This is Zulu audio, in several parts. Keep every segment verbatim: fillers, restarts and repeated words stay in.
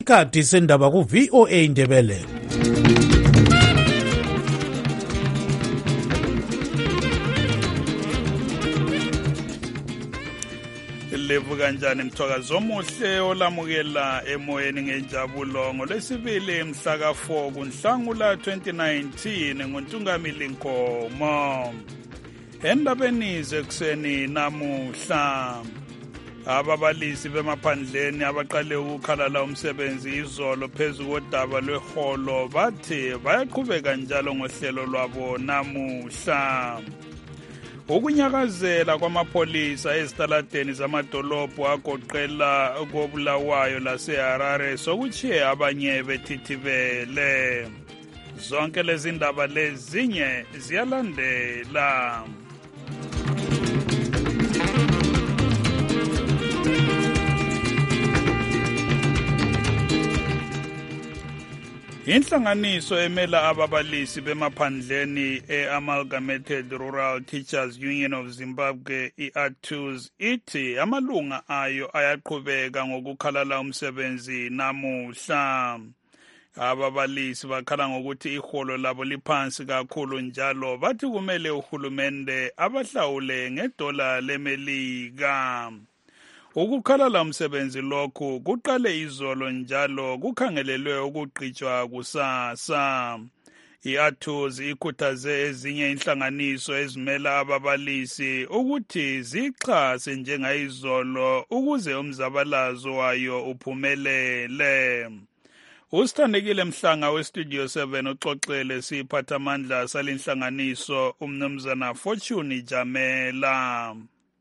Ikhathi sendaba ku V O A Ndebele. Levu kanjani mthokazi omuhle olamukela emoyeni ngenjabulo ngolwesibili mhla ka four kuNhlangula twenty nineteen nguNtungamili Nkomo. Endabeni zekuseni namuhla ababalisi bemaphandleni abaqale ukukhalala umsebenzi izolo phezu kodaba lweholo bathi bayaqhubeka njalo ngohlelo lwabo namuhla. Ukunyakazela kwamapholisa ezitaladeni zamadolobho agoqela koBulawayo laseHarare sokuchiye abanye bethithibele. Zonke lezi ndaba lezinye ziyalandela. Inhlanganiso emela ababalisi bemaphandleni e-Amalgamated Rural Teachers Union of Zimbabwe i-A T U Z ithi amalunga ayo ayaqhubeka ngokukhalala umsebenzi namuhla. Ababalisi bakhala ngokuthi iholo labo liphansi kakhulu njalo bathi kumele uhulumende abahlawule ngedola leMelika. Ukukhalala umsebenzi lokhu kuqale izolo njalo kukhangelelwe ukugqitshwa kusasa. I-A T U Z ikhuthaze ezinye inhlanganiso ezimela ababalisi ukuthi zixhase njengayizolo ukuze umzabalazo wayo uphumelele. Usithandekile Mhlanga westudio seven uxoxele siphathamandla salinhlanganiso umnumzana Fortune Jamela.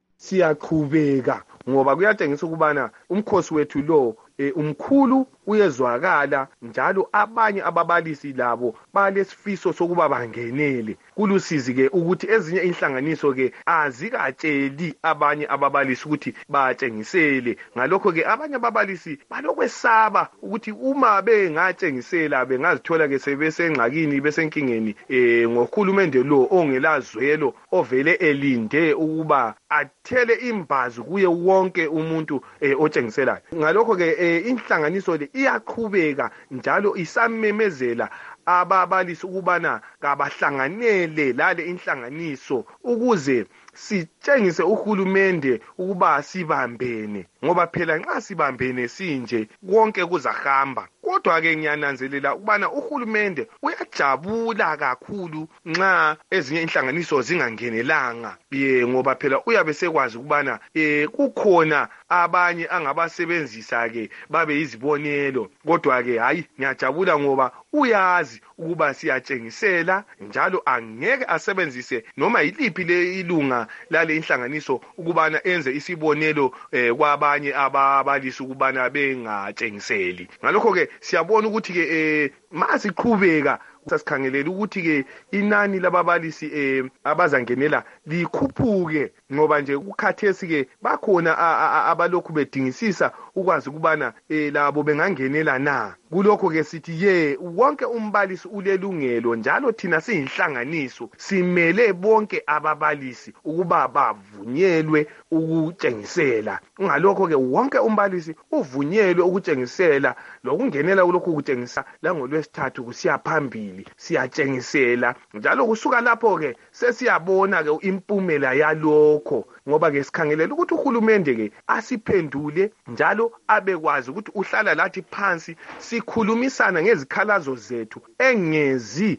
Siyaqhubeka ngoba kuyatshengisa ukubana umkhosi wethu lo umkhulu uyezwakala njalo abanye ababalisi labo balesifiso sokuba bangenele. Kulusizi ke ukuthi ezinye inhlanganiso ke azikatsheli abanye ababalisi ukuthi batshengisele. Ngalokho ke abanye ababalisi balokwesaba ukuthi uma bengatshengisela bengazithola ke sebesengxakini besenkingeni eh ngohulumende lo ongelazwelo ovele elinde ukuba athele imbazi kuye wonke umuntu eh, otshengiselayo. Ngalokho ke eh, inhlanganiso le iyaqhubeka njalo isamemezela ababalisi ukubana kabahlanganele lale inhlanganiso ukuze sitshengise uhulumende ukuba sibambene ngoba phela nxa sibambene sinje konke kuzahamba. Kodwa ke ngiyananzelela ukubana uhulumende uyajabula kakhulu nxa ezinye inhlanganiso zingangenelanga ye ngoba phela uyabe sekwazi ukubana eh kukhona abanye angabasebenzisa ke babe izibonelo. Kodwa ke hayi ngiyajabula ngoba uyazi ukuba siyatshengisela njalo angeke asebenzise noma yiliphi le ilunga lale inhlanganiso ukubana enze isibonelo eh, kwabanye ababalisi ukubana bengatshengiseli. Ngalokho ke siyabona ukuthi ke eh, masiqhubeka sasikhangelela ukuthi ke inani lababalisi eh, abazangenela likhuphuke ngoba nje ukhathesi ke bakhona abalokhu bedingisisa ukwazi ukubana eh, labo bengangenela na. Kulokho ke sithi ye wonke umbalisi ulelungelo njalo thina siyinhlanganiso simele bonke ababalisi ukuba bavunyelwe ukutshengisela. Ngalokho ke wonke umbalisi uvunyelwe ukutshengisela lokungenela kulokhu kutshengisa la ngolwesithathu kusiya phambili siyatshengisela njalo kusuka lapho ke sesiyabona ke impumela yalokho ngoba ke sikhangelela ukuthi uhulumende ke asiphendule njalo abekwazi ukuthi uhlala lathi phansi sikhulumisana ngezikhalazo zethu engezi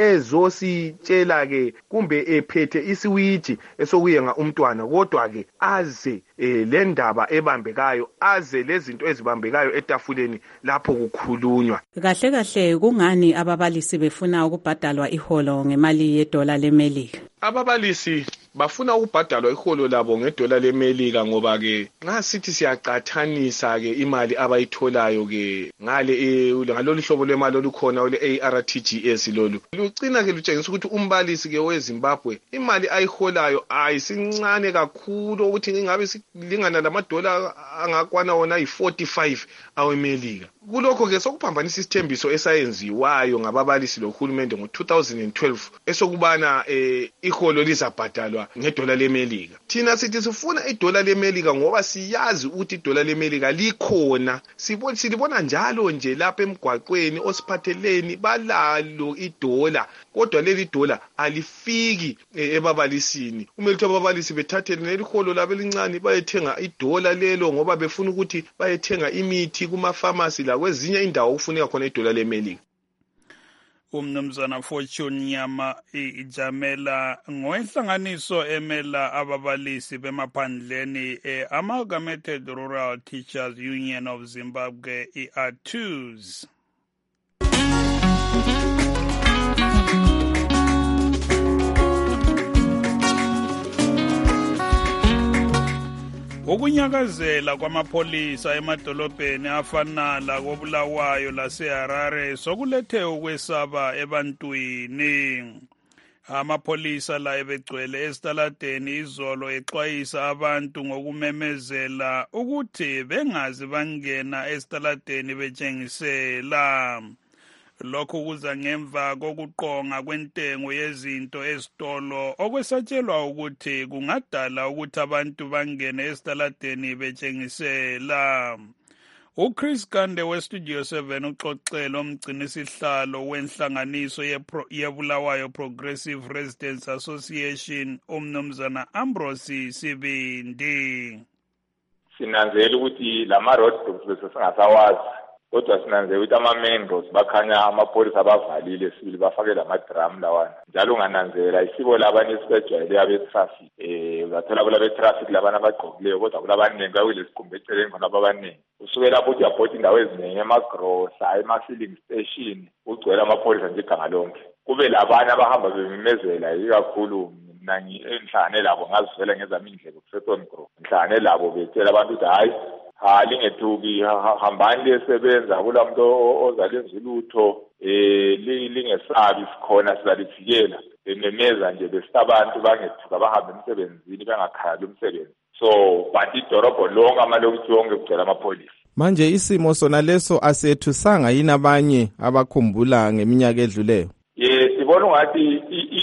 ezositshela ke kumbe ephethe isiwiji esokuyenga umntwana kodwa ke aze eh, le ndaba ebambekayo aze lezinto ezibambekayo etafuleni lapho kukhulunywa. Kahle kahle kungani ababalisi befuna ukubhadalwa iholo ngemali yedola leMelika? Ababalisi bafuna ukubhadalwa iholo labo ngedola leMelika ngoba ke nxa sithi siyaqathanisa ke imali abayitholayo ke ngale e, ngalolu hlobo lwemali olukhona ole A R T G S lolu lucina ke lutshengisa ukuthi umbalisi ke weZimbabwe imali ayiholayo ayisincane kakhulu ukuthi ingabe silingana lamadola angakwana wona yi forty-five aweMelika. kulokho ke sokuphambanisa isithembiso esayenziwayo ngababalisi lohulumende ngo two thousand twelve esokubana eh iholo lizabhadalwa ngedola leMelika. Thina sithi sifuna idola leMelika ngoba siyazi ukuthi idola leMelika likhona, sibona silibona njalo nje lapha emgwaqweni osiphatheleni balalo idola, kodwa leli dola alifiki ebabalisini. Umele ukuthi ababalisi bethathele neliholo labo elincane bayethenga idola lelo ngoba befuna ukuthi bayethenga imithi kuma pharmacy la kwezinye indawo kufuneka khona idola leMelika. Umnumzana Fortune Nyama ijamela ngoinhlanganiso emela ababalisi bemaphandleni e-Amalgamated Rural Teachers Union of Zimbabwe i-A T U Z. Ukunyakazela kwamapholisa emadolobheni afana la koBulawayo laseHarare sokulethe ukwesaba ebantwini. Amapholisa la ebegcwele esitaladeni izolo exwayisa abantu ngokumemezela ukuthi bengazi bangena esitaladeni betshengisela. Lokhu kuza ngemva kokuqonga kwentengo yezinto ezitolo okwesatshelwa ukuthi kungadala ukuthi abantu bangene esitaladeni betshengisela. uChris Kande weStudio seven uxoxela umgcinisihlalo wenhlanganiso yeBulawayo Progressive Residents Association umnumzana Ambrose Sibindi. Sinanzela ukuthi lama road blocks singasawazi, kodwa sinanzela ukuthi ama-main roads bakhanya amapholisa abavalile sibili bafake lamadrum lawana. Njalo ungananzela isiko labanye esibejwayele abe-traffic. Eh uzathola kulabe-traffic labana abagqokileyo, kodwa kulabaningi kuyile sikhumba eceleni khona abaningi. Usuke lapho uthi uyabhoda indawo eziningi emagrosa, ema-filling station, ugcwele amapholisa nje iganga lonke. Kube labanye abahamba bememezela ikakhulu mina ngihlangane labo ngazivela ngezami indlebe kuseton group. Ngihlangane labo betshela abantu ukuthi hayi ha lingethuki hambani lesebenza kulamuntu ozalenza ulutho eh lingesabi sikhona sizalivikela bememeza nje besibantu bangethuka bahambe emsebenzini bangakhali umsebenzi. So bathi idorobho lonke amalokuthi yonke kugcwele amapholisa. Manje isimo sona leso asethusanga yini abanye abakhumbula ngeminyaka edluleyo? Ye sibona ngathi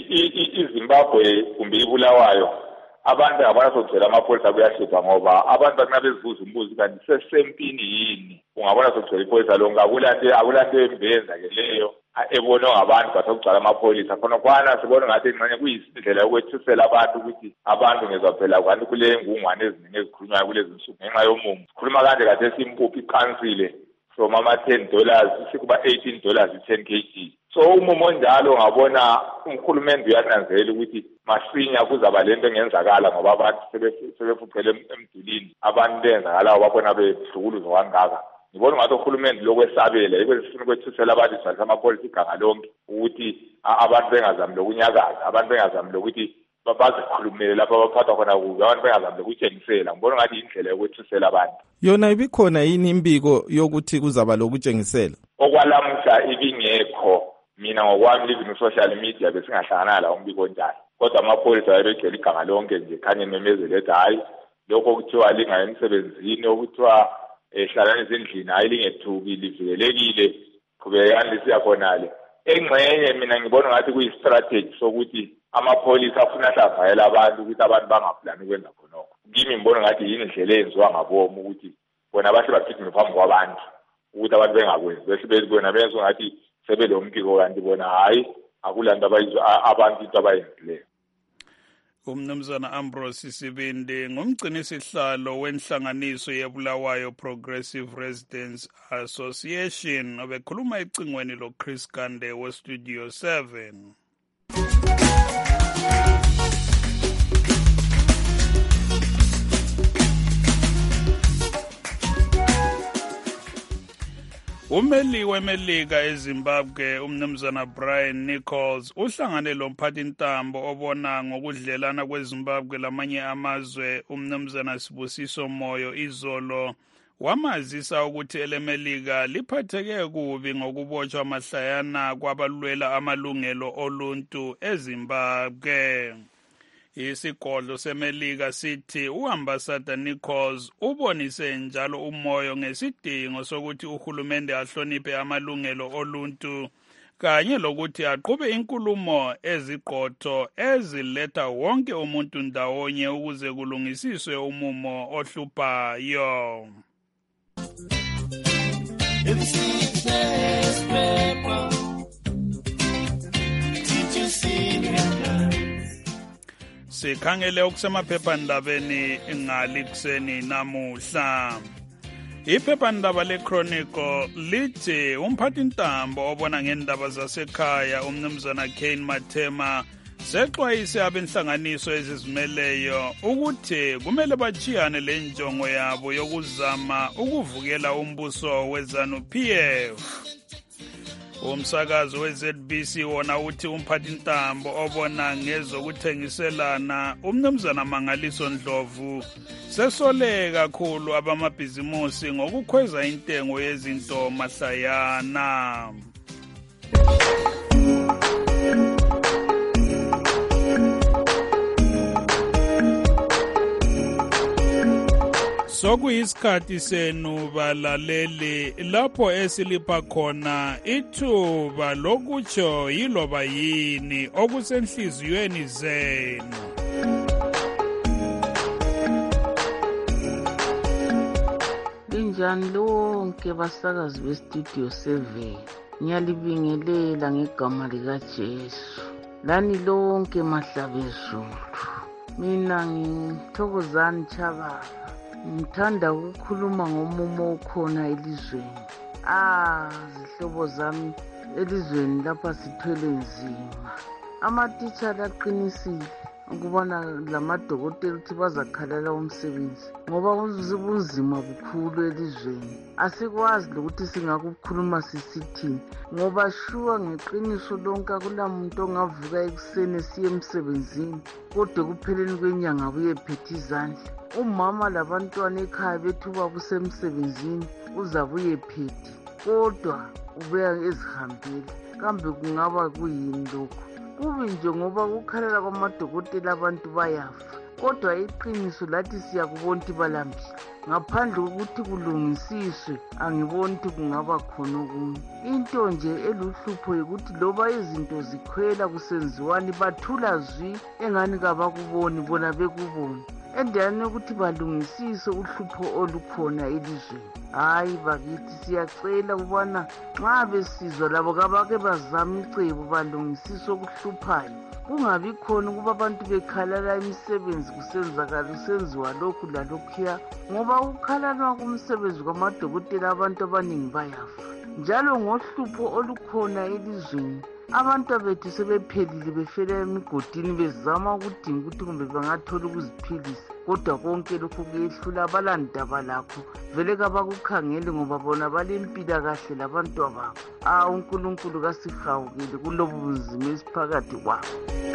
iZimbabwe kumbe iBulawayo abantu abanasogcela amapholisa kuyahlupha ngoba abantu bakunabezibuza umbuzo kanti sesempini yini ungabona sogcela ipholisa lonke akulante akulante embenza ke leyo ebonwa ngabantu basogcala amapholisa khona kwana sibona ngathi ingxenye kuyisindlela yokwethisela abantu ukuthi abantu ngezwa phela kwanti kule ngungwane eziningi ezikhulunywayo kulezi nsuku ngenxa yomumo. Sikhuluma kanje kade simpuphi iqansile from ama ten dollars sikuba eighteen dollars ten kilograms. So umumo njalo ngabona umkhulumende uyananzela ukuthi masinya kuzaba lento engenzakala ngoba abantu sebefuqele emdulini abantu benzakala babona behlukuluzo kangaka. Ngibona ngathi uhulumende lokwesabela ikwesifuna kwethisela abantu isizathu amapholisa iganga lonke ukuthi abantu bengazami lokunyakaza, abantu bengazami lokuthi bazikhulumele lapha baphathwa khona kuzo, abantu bengazami lokutshengisela. Ngibona ngathi indlela yokwethisela abantu. Yona ibikhona yini imbiko yokuthi kuzaba lokutshengisela? Okwalamhla ibingekho. Mina ngokwami living social media besingahlangana la umbiko njalo, kodwa amapholisa ayebegcwele iganga lonke nje khanye memezele ethi hayi lokho kuthiwa lingayi emsebenzini okuthiwa ehlalana ezindlini hayi lingethuki livikelekile qhubekani lisiya khonale. Engxenye mina ngibona ngathi kuyi-strategy sokuthi amapholisa afuna hlavayela abantu ukuthi abantu bangaplani ukwenza khonokho. Kimi ngibona ngathi yini indlela eyenziwa ngabomu ukuthi bona bahle bagijime phambi kwabantu ukuthi abantu bengakwenzi bese bezibona benza ngathi sebele umbiko kanti bona hayi akulanto abayizwa abantu into abayenzileyo. Umnumzana Ambrose Sibindi ngumgcinisihlalo wenhlanganiso yeBulawayo Progressive Residents Association obekhuluma ecingweni loChris Kande weStudio seven. Umeli weMelika eZimbabwe umnumzana Brian Nichols uhlangane lomphathintambo obona ngokudlelana kweZimbabwe lamanye amazwe umnumzana Sibusiso Moyo izolo wamazisa ukuthi eleMelika liphatheke kubi ngokubotshwa amahlayana kwabalwela amalungelo oluntu eZimbabwe. Isigodlo seMelika sithi uambassador Nichols ubonise njalo umoyo ngesidingo sokuthi uhulumende ahloniphe amalungelo oluntu kanye lokuthi aqhube inkulumo eziqotho eziletha wonke umuntu ndawonye ukuze kulungisiswe umumo ohluphayo. Sikhangele okusemaphephandabeni ngalikuseni namuhla. Iphephandaba leChronicle lithi umphathintambo obona ngendaba zasekhaya umnumzana Kane Mathema sexwayise abenhlanganiso ezizimeleyo ukuthi kumele bachiyane le njongo yabo yokuzama ukuvukela umbuso weZANU-P F. Umsakazo we-Z B C wona uthi umphathintambo obona ngezokuthengiselana umnumzana Mangaliso Ndlovu sesole kakhulu abamabhizimusi ngokukhweza intengo yezinto mahlayana. Sokuyisikhathi senu balaleli lapho esilipha khona ithuba lokutsho yiloba yini okusenhliziyweni zenu. Linjani lonke basakazi bestudio seven, ngiyalibingelela ngegama likaJesu. Lani lonke mahlabezulu. Mina ngithokozani Chababa. Ngithanda ukukhuluma ngomumo okhona elizweni. Ah, zihlobo zami elizweni lapha sithwele nzima. Amatitsha aqinisile ukubona lamadokotela ukuthi bazakhalela umsebenzi ngoba uzibunzima bukhulu elizweni. Asikwazi ukuthi singakukhuluma sisithini ngoba shuwa ngeqiniso lonke akulamuntu ongavuka ekuseni siye emsebenzini kodwa kupheleni kwenyanga buye phethe izandla. Umama labantwana ekhaya bethu babusemsebenzini uzabuye phethe kodwa ubuya ezihambile. Kambe kungaba kuyini lokho? Kubi nje ngoba ukukhalela kwamadokotela abantu bayafa kodwa iqiniso lathi siyakubona ukuthi balambile. Ngaphandle kokuthi kulungisiswe angiboni ukuthi kungaba khona okunye. Into nje eluhlupho ukuthi loba izinto zikhwela kusenziwani bathula zwi engani kabakuboni bona bekubona. Endaweni yokuthi balungisise uhlupho olukhona elizweni. Hayi bakithi siyacela ukubana nxa besizwa labo kabake bazama icebo balungisise okuhluphayo. Kungabi khona ukuba abantu bekhalala imisebenzi kusenzakala kusenziwa lokhu lalokhuya ngoba ukukhalana kumsebenzi kwamadokotela abantu abaningi bayafa. Njalo ngohlupho olukhona elizweni abantu bethu sebephelile befela emigodini bezama ukudinga ukuthi kumbe bangathola ukuziphilisa kodwa konke lokhu kuyehlula abalandaba lakho vele kabakukhangeli ngoba bona balempila kahle labantu ababo. Ah, uNkulunkulu kasihawukele kulobu bunzima esiphakathi kwabo.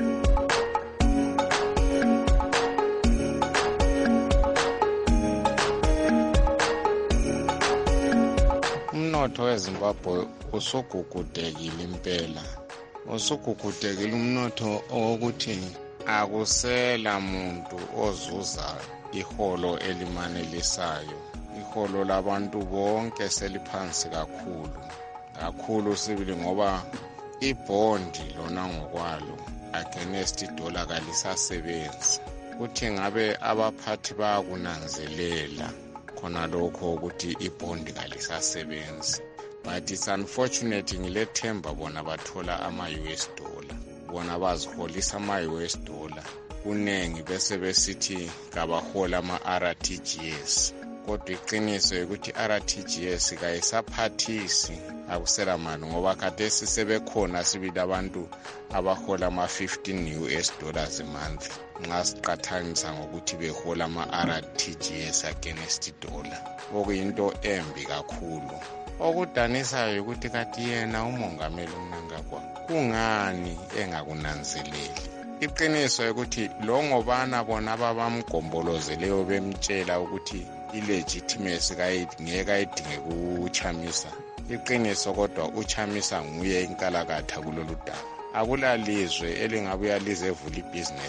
Umnotho weZimbabwe usugugudekile impela. Usugugudekile umnotho owokuthi akusela muntu ozuza iholo elimanelisayo. Iholo labantu bonke seliphansi kakhulu. Kakhulu sibili ngoba ibondi lona ngokwalo against dollar kalisasebenzi. Kuthi ngabe abaphathi bayakunanzelela khona lokho ukuthi ibondi kalisasebenzi. But it's unfortunate ngilethemba bona bathola ama-U S dollar. Bona baziholisa ama-U S dollar. Kunengi bese besithi kabahola ama-R T G S. Kodwa iqiniso ukuthi i-R T G S kayisaphathisi akusela mali ngoba khathesi sebekhona sibili abantu abahola ama-fifteen U S dollars a month. Nxa siqathanisa ngokuthi behola ama-R T G S against dollar. Okuyinto embi kakhulu. Okudanisayo ukuthi kathi yena umongameli uMnangagwa kungani engakunanzeleli. Iqiniso ukuthi lo ngobana bona ababamgombolozeleyo bemtshela ukuthi ilegitimacy ngeke ayidinge kuChamisa. Iqiniso kodwa uChamisa nguye inkalakatha kulolu daba. Akulalizwe elingabuya lize evula ibhizinesi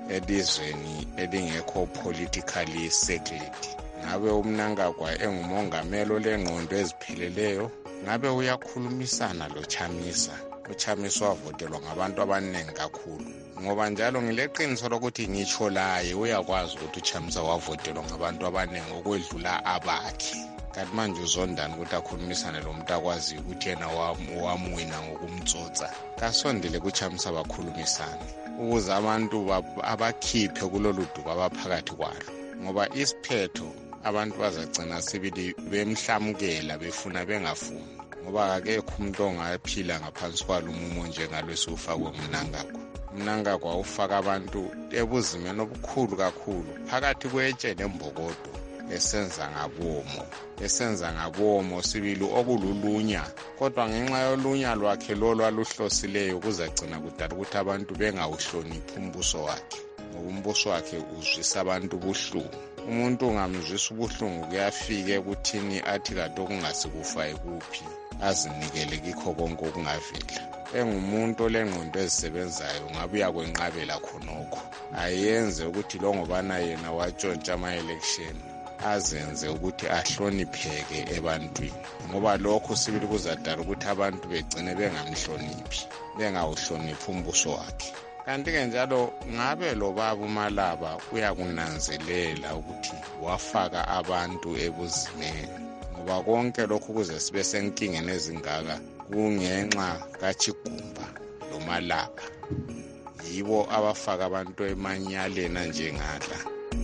elizweni elingekho politically settled. Ngabe uMnangagwa engumongameli olengqondo ezipheleleyo, ngabe uyakhulumisana lo Chamisa. UChamisa wavotelwa ngabantu abaningi kakhulu, ngoba njalo ngileqiniso lokuthi ngitsho laye uyakwazi ukuthi uChamisa wavotelwa ngabantu abaningi okwedlula abakhe. Kanti manje uzondani ukuthi akhulumisane lo muntu akwazi ukuthi yena wamwina ngokumtsotsa? Kasondele kuChamisa bakhulumisane ukuze abantu abakhiphe kulolu duba abaphakathi kwalo, ngoba isiphetho abantu bazagcina sibili bemhlamukela befuna bengafuni, ngoba akekho umuntu ongaphila ngaphansi kwalo umumo njengalwesi ufakwe uMnangagwa. uMnangagwa ufaka abantu ebuzimeni obukhulu kakhulu phakathi kwetshe nembokodo, esenza ngabomo esenza ngabomo sibili okululunya, kodwa ngenxa yolunya lwakhe lolo aluhlosileyo kuzagcina kudala ukuthi abantu bengawuhloniphi umbuso wakhe, ngoba umbuso wakhe uzwisa abantu ubuhlungu. Umuntu ungamzwisa ubuhlungu kuyafika ekuthini athi kade okungasikufa ekuphi, azinikele kikho konke okungavela. Engumuntu olengqondo ezisebenzayo ngabe uyakwenqabela khonokho, ayenze ukuthi lo ngobana yena watshontsha ama-election azenze ukuthi ahlonipheke ebantwini, ngoba lokho sibili kuzadala ukuthi abantu begcine bengamhloniphi, bengawuhloniphi umbuso wakhe. Kanti-ke njalo ngabe lo baba uMalaba uyakunanzelela ukuthi wafaka abantu ebuzimeni, ngoba konke lokhu kuze sibe senkingeni ezingaka kungenxa kaChigumba lo Malaba. Yibo abafaka abantu emanyaleni njengala.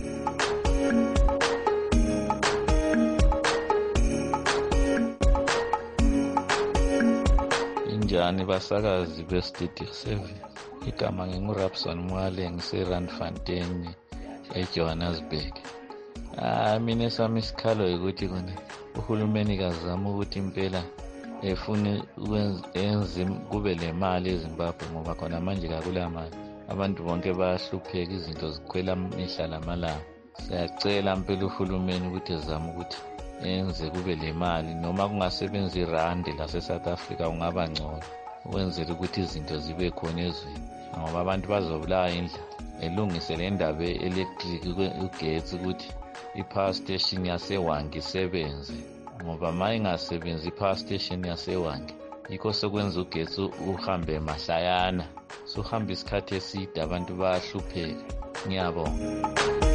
Injani basakazi beStudio seven, igama ngingurapson Mwale, ngise-Randfontein eJohannesburg. Ah mina sami isikhalo ukuthi kona uhulumeni kazama ukuthi impela efune enze kube le mali eZimbabwe, ngoba khona manje kakula mali, abantu bonke bayahlupheka, izinto zikhwela mihla lamalanga. Siyacela impela uhulumeni ukuthi ezama ukuthi enze kube le mali, noma kungasebenza irandi lase South Africa ungaba ngcono, ukwenzela ukuthi izinto zibe khona ezweni, ngoba abantu bazobulawa indlela. Elungise le ndaba electric ugesi ukuthi i-power station yaseWangi isebenze, ngoba ma ingasebenzi i-power station yaseWangi yikho sekwenza ugesi uhambe mahlayana, suhamba isikhathi eside, abantu bayahlupheka. Ngiyabonga.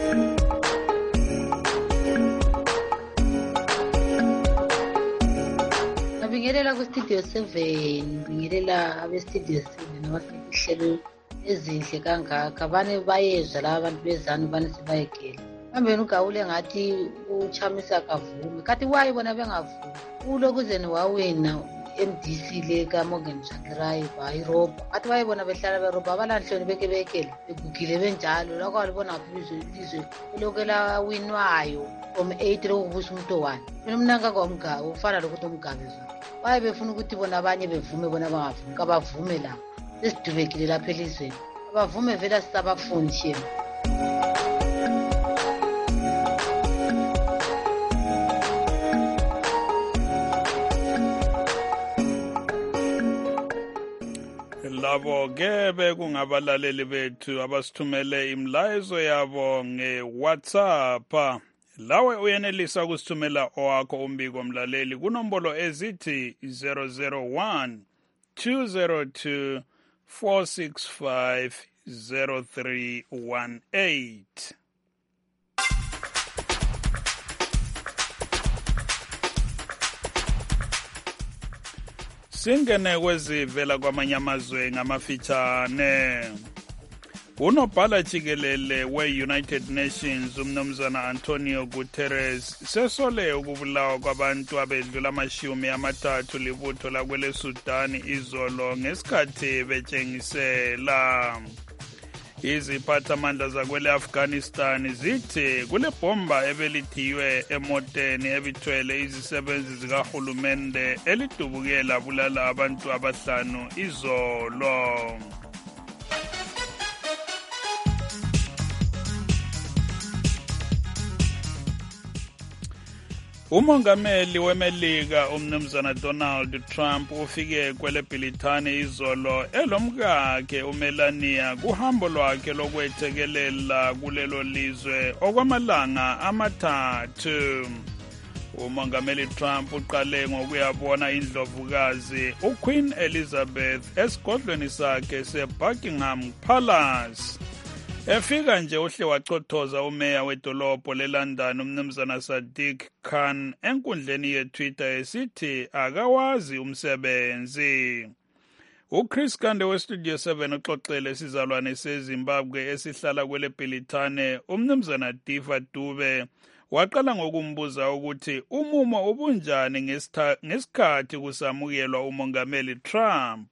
Ngibingelela ku-Studio seven, ngibingelela abe-Studio seven abasihlelo ezinhle kangaka. Abane bayezwa laba abantu bezanu bane sibayekela. Mambeni ugawule ngathi uChamisa kavume, kanti wayibona bengavumi. Ulokuzeni wawena M D C le kaMorgan Tsvangirai bayiroba, athi wayibona behlala beroba abalanhloni beke bekele begugile benjalo. Lokho walibona ngaphi izwe elokela winwayo from eight lokuvusa umuntu one. Mina uMnangagwa wamgabe ufana lokuthi umgabe zona baye befuna ukuthi bona abanye bevume bona bangavumi, kabavume la esidubekile lapha elizweni, abavume vele sisabafuni shema. Labo ke bekungabalaleli bethu abasithumele imlayezo yabo ngeWhatsApp. Lawe uyenelisa ukusithumela owakho umbiko mlaleli kunombolo ezithi zero zero one two zero two four six five zero three one eight. Singene kwezivela kwamanye amazwe ngamafitshane. Unobhala jikelele we-United Nations umnumzana Antonio Guterres sesole ukubulawa kwabantu abedlula amashumi amathathu libutho lakwele Sudani izolo ngesikhathi betshengisela. Iziphathamandla zakwele Afghanistan zithi kule bomba ebelithiwe emoteni ebithwele izisebenzi zikahulumende elidubuke labulala abantu abahlanu izolo. Umongameli weMelika umnumzana Donald Trump ufike kwele Britani izolo elomkakhe uMelania kuhambo lwakhe lokwethekelela kulelo lizwe okwamalanga amathathu. Umongameli Trump uqale ngokuyabona indlovukazi uQueen Elizabeth esigodlweni sakhe seBuckingham Palace. Efika nje uhle wachothoza umeya wedolobho leLondon umnumzana Sadiq Khan enkundleni yeTwitter esithi akawazi umsebenzi. uChris Kande weStudio seven uxoxele isizalwane seZimbabwe esihlala kwele Britane umnumzana Diva Dube waqala ngokumbuza ukuthi umumo ubunjani ngesikhathi kusamukelwa umongameli Trump.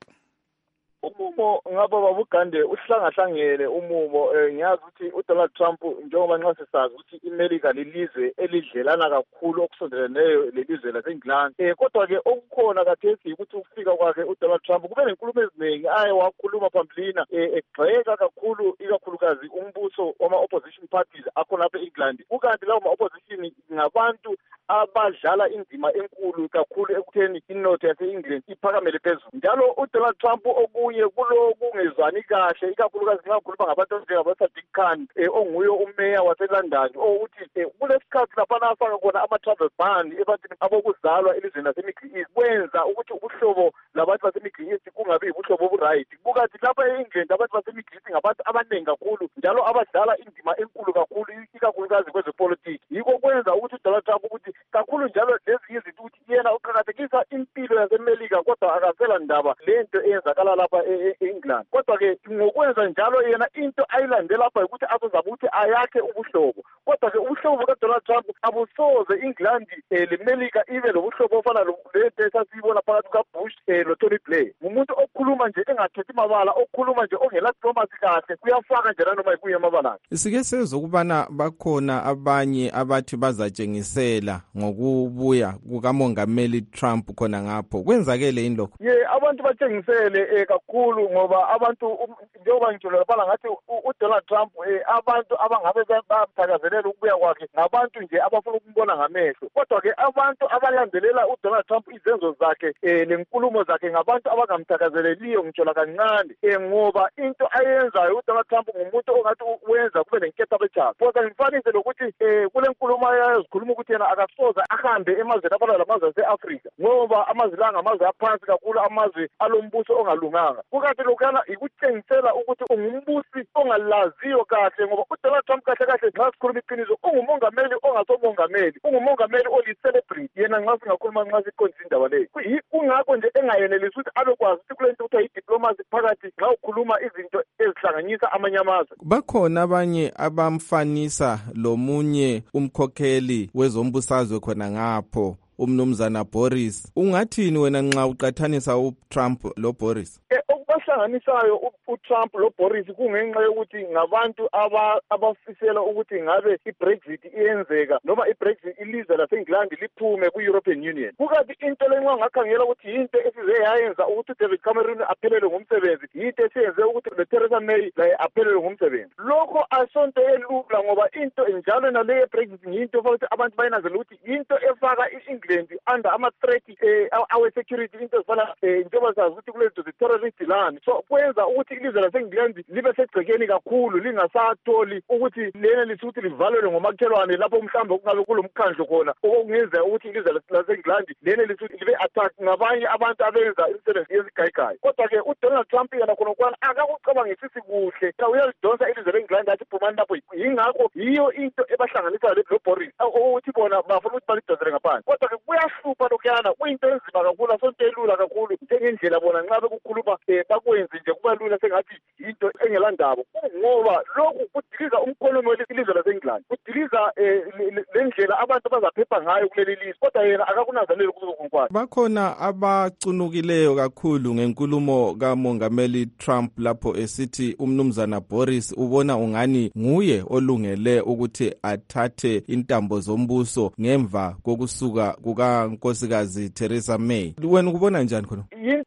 Umumo ngaba babugande uhlangahlangene umumo ngiyazi ukuthi uDonald Trump njengoba nxa sisazi ukuthi iMelika lilizwe elidlelana kakhulu okusondeleneyo lelizwe laseNgilandi eh kodwa ke okukhona kathesi ukuthi ukufika kwakhe uDonald Trump kube nenkulumo eziningi aye wakhuluma phambilina egxeka kakhulu ikakhulukazi umbuso wama opposition parties akhona lapha eNgilandi ukanti lawo ma opposition ngabantu abadlala indima enkulu kakhulu ekutheni inotho yase-England iphakamele phezulu njalo uDonald Trump okunye kulo kungezwani kahle ikakhulukazi nxa kukhuluma ngabantu abanjengaboSadiq Khan onguye umeya waseLondon ukuthi kulesikhathi laphana afaka khona ama-travel ban ebantwini abokuzalwa elizweni lase-Middle East kwenza ukuthi ubuhlobo labantu base-Middle East kungabi ubuhlobo obu-right kukathi lapha e-England abantu base-Middle East ngabantu abaningi kakhulu njalo abadlala indima enkulu kakhulu ikakhulukazi kwezepolitiki yikho kwenza ukuthi uDonald Trump ukuthi kakhulu njalo lezi izinto ukuthi yena uqakathekisa impilo yaseMelika kodwa akasela ndaba lento eyenzakala lapha e-England kodwa ke ngokwenza njalo yena into ayilandela lapha ukuthi azozabe ukuthi ayakhe ubuhlobo kodwa ke ubuhlobo bukaDonald Trump abusoze England leMelika ibe lobuhlobo ofana lento esasiyibona phakathi kukaBush noTony Blair umuntu okhuluma nje engakhethi mabala okhuluma nje ongela diplomacy kahle kuyafaka nje noma ibuye amabala. Sike sezwe ukubana bakhona abanye abathi bazatshengisela ngokubuya kukamongameli Trump khona ngapho kwenzakele yini lokho? Ye abantu batshengisele kakhulu ngoba abantu njengoba ngitshela lapha ngathi uDonald Trump abantu abangabe bamthakazelela ukubuya kwakhe ngabantu nje abafuna ukumbona ngamehlo kodwa ke abantu abalandelela uDonald Trump izenzo zakhe lenkulumo zakhe ngabantu abangamthakazeleliyo ngitshela kancane ngoba into ayenzayo uDonald Trump ngumuntu ongathi wenza kube nenketha bejaba kodwa ngifanele lokuthi kule nkulumo ayazikhuluma ukuthi yena akasoza ahambe emazweni afana lamazwe ase-Afrika ngoba amazwe la ngamazwe aphansi kakhulu amazwe alombuso ongalunganga kukathi lokana ikutshengisela ukuthi ungumbusi ongalaziyo kahle ngoba uDonald Trump kahle kahle nxa sikhuluma iqiniso ungumongameli ongasomongameli ungumongameli oli-celebrity yena nxa singakhuluma nxa siqondisa indaba leyo kungakho nje engayenelisi ukuthi abekwazi ukuthi kule nto kuthiwa yi-diplomacy phakathi nxa ukhuluma izinto ezihlanganyisa amanye amazwe. Bakhona abanye abamfanisa lomunye umkhokheli wezombusazwe khona ngapho umnumzana Boris. Ungathini wena nxa uqathanisa uTrump lo Boris? Okuhlanganisayo uTrump lo Boris kungenxa yokuthi ngabantu abafisela ukuthi ngabe iBrexit iyenzeka noma iBrexit ilizwe laseNgilandi liphume ku-European Union. Kukathi into lenxa ngakhangela ukuthi into esize yayenza ukuthi David Cameron aphelelwe ngumsebenzi yinto esiyenze ukuthi noTheresa May laye aphelelwe ngumsebenzi. Lokho asonto elula ngoba into njalo naleyo yeBrexit yinto futhi abantu bayinanzela ukuthi into efaka i-England under ama-threat awe security into ezifana njengoba sazi ukuthi kulezo terrorist land so kwenza ukuthi ilizwe laseNgilandi libe segcekeni kakhulu lingasatholi ukuthi lena lisuthi livalelwe ngomakhelwane lapho mhlawumbe kungabe kulomkhandlo khona okungenzeka ukuthi ilizwe laseNgilandi lena lisuthi libe attack ngabanye abantu abenza imisebenzi yezigayigayi kodwa ke uDonald Trump yena khona kwana akakucabangisisi kuhle uyalidonsa ilizwe leNgilandi athi phumani lapho yingakho yiyo into ebahlanganisa lo Boris ukuthi bona bafuna ukuthi balidonsele ngaphansi kodwa ke kuyahlupha lokuyana kuyinto enzima kakhulu asonto elula kakhulu njengendlela bona nxa bekukhuluma bakwenzi nje kuba lula sengathi yinto engelandaba ngoba lokhu kudiliza umkhonyomo welizwe laseNgilandi kudiliza lendlela abantu bazaphepha ngayo kuleli lizwe kodwa yena akakunanzeleli kuzokunkwana. Bakhona abacunukileyo kakhulu ngenkulumo kamongameli Trump lapho esithi umnumzana Boris ubona ungani nguye olungele ukuthi athathe intambo zombuso ngemva kokusuka kukankosikazi Theresa May. Wena ukubona njani khona? Yinto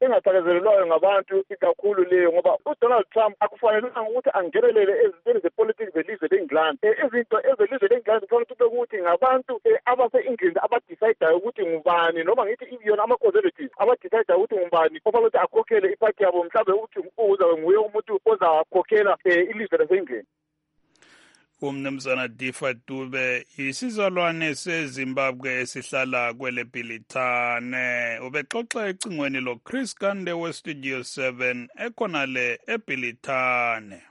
engathakazelelwayo ngabantu ikakhulu leyo ngoba uDonald Trump akufanelanga ukuthi angenelele ezintweni zepolitiki zelizwe leNgland. Izinto ezelizwe leNgland kufanele kube ukuthi ngabantu abase-England abadecidayo ukuthi ngubani noma ngithi yona ama-conservatives abadecidayo ukuthi ngubani ofanele ukuthi akhokhele iphathi yabo mhlawumbe ukuthi uzabe nguye umuntu ozakhokhela ilizwe lase-England. Umnumzana Difa Dube isizalwane seZimbabwe esihlala kwele Bhilithane ubexoxa ecingweni lo Chris Kande we Studio seven ekhonale eBhilithane.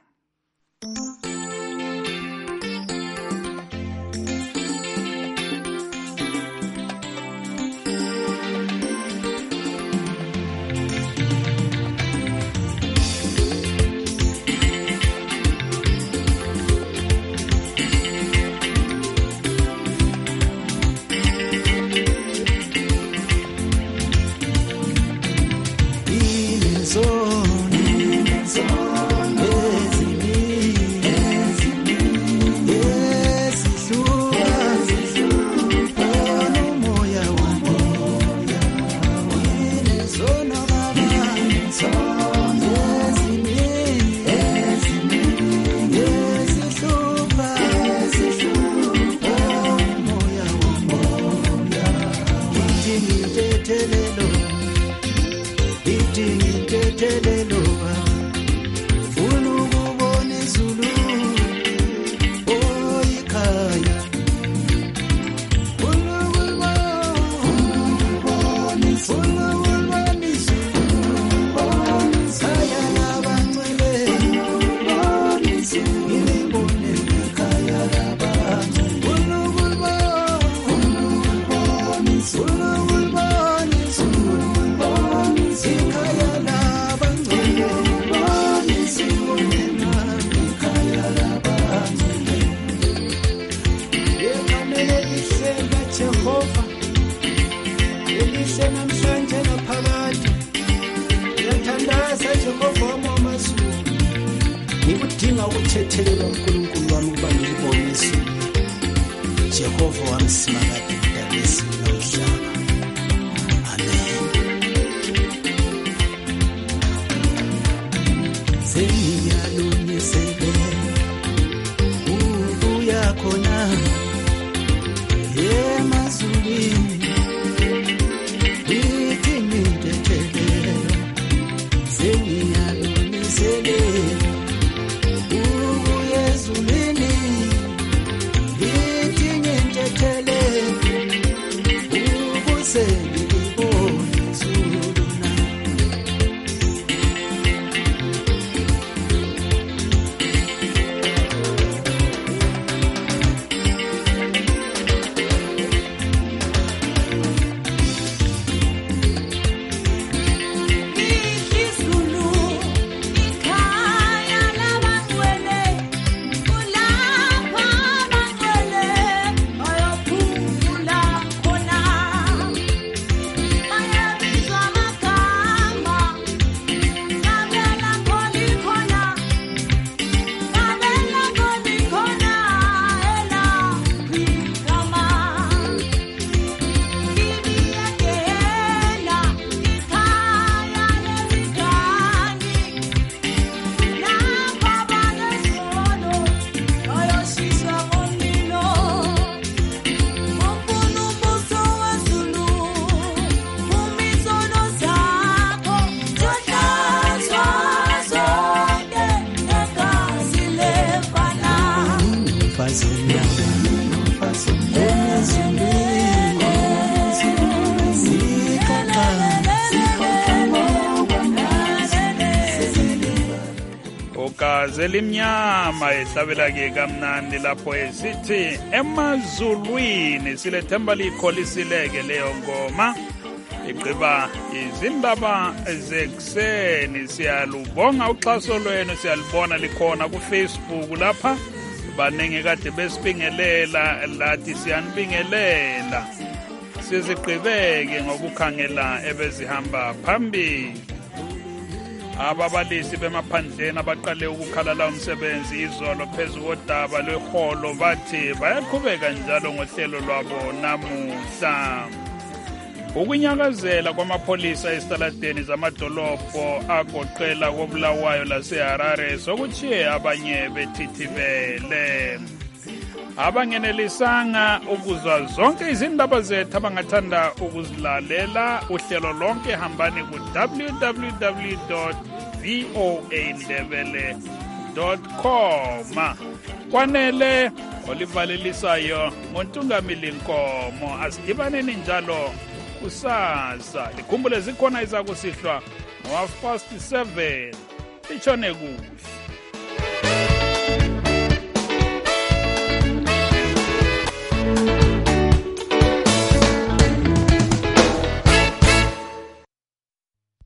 Zelimnyama ehlabela ke kamnandi lapho esithi emazulwini silethemba likholisileke leyo ngoma igqiba izindaba zekuseni. Siyalubonga uxhaso lwenu, siyalibona likhona kuFacebook lapha, baningi kade besibingelela lathi siyanibingelela. Sizigqibeke ngokukhangela ebezihamba phambili. Ababalisi bemaphandleni abaqale ukukhalala umsebenzi izolo phezu kodaba lweholo bathi bayaqhubeka njalo ngohlelo lwabo namuhla. ukunyakazela kwamapholisa esitaladeni zamadolobho agoqela kobulawayo laseharare sokuchiye abanye betithibele. Abangenelisanga ukuzwa zonke izindaba zethu abangathanda ukuzilalela uhlelo lonke hambani ku w w w dot v o a ndebele dot com. Kwanele olivalelisayo ngontungamili Nkomo. Asidibaneni njalo kusasa. Likhumbule zikhona izakusihlwa ngo half past seven. Itshone kuhle.